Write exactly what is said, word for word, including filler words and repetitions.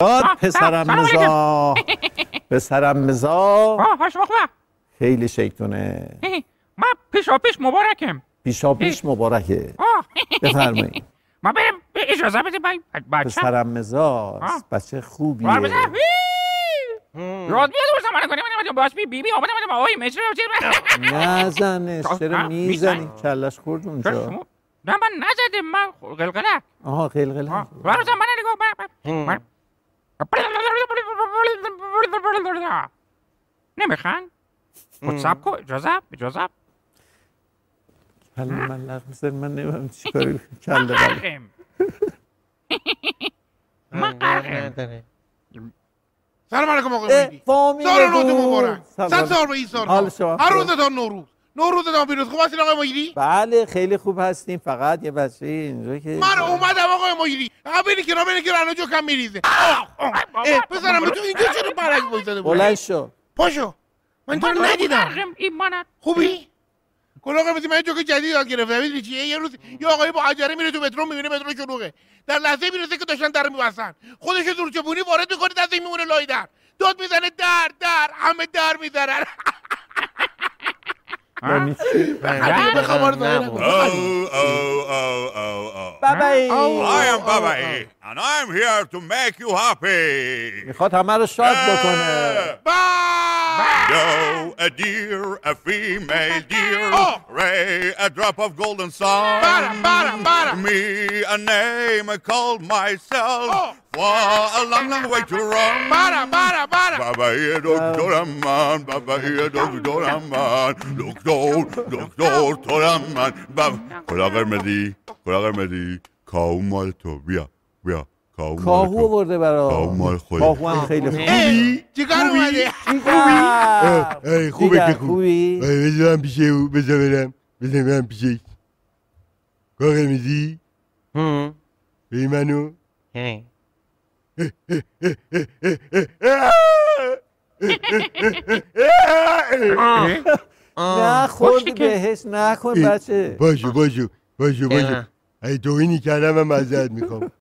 پسرم مزا پسرم مزا خوش وقت خیلی شیطونه. ما پیشا پیش مبارکم. پیشا پیش مبارکه. بفرمایید. ما بریم اجازه بده بچه. پسرم مزاست، بچه خوبیه. یاد میاد اون زمان کنیم من باش بی بی آمدم من آقای مصر نزنش، چرا میزنی؟ کلش خورد اونجا. نه من نزدم، من قلقله. آها قلقله. برو زمان نگاه. نمیخوان؟ متصاب کو اجازه اجازه. کله من لغ میزن، من نمیم چی کاری کله بله. من قرقم. سلام علیکم آقای مهدی. سال نو مبارک. صد سال به این سال. هر روزتان نوروز. نوروزتان پیروز. خوب هستین آقای مهدی؟ بله خیلی خوب هستیم، فقط یه بچه اینجا که من اومدم آقای مهدی. آقا ببینی که ببینی که رانو جو کم میریزه. پسرم تو اینجا چرا برعکس وایساده بود؟ بلند شو. پاشو. من تو رو ندیدم. خوبی؟ کل آقای مهدی من جوک جدید یاد گرفتم. میدونی چیه؟ یه روز یه آقای با عجله میره تو مترو، میبینه مترو شلوغه. در لحظه میرسه که داشتن در می‌بستن. خودش زورچپونی وارد می‌کنه، دستش میمونه لای در. داد میزنه در در همه در می‌زنن. یعنی چی؟ به خبر دارم. Oh, oh, oh, oh, oh. بابایی. I am Babai and I'm here to make you happy. میخواد همه رو شاد بکنه. Yo, a deer, a female deer, Ray, a drop of golden sun. Me, a name I called myself. For a long, long way to run. Babai, Doctor Amman, Babai, Doctor Amman, Doctor, Doctor, Toraman. Kulagar Medi, Kulagar Medi, Kaumal to, bia, bia. کاهو برده برا. کاهو هم خیلی خوبی. چیکار اومده؟ خوبی. خوبه که خوبی. بذارم پیشه او بذار برم بذار برم پیشه کاغ میزی بی منو نه خوردی بهش نکن بچه. باشو باشو باشو باشو ای توهینی کردم من معذرت میخوام.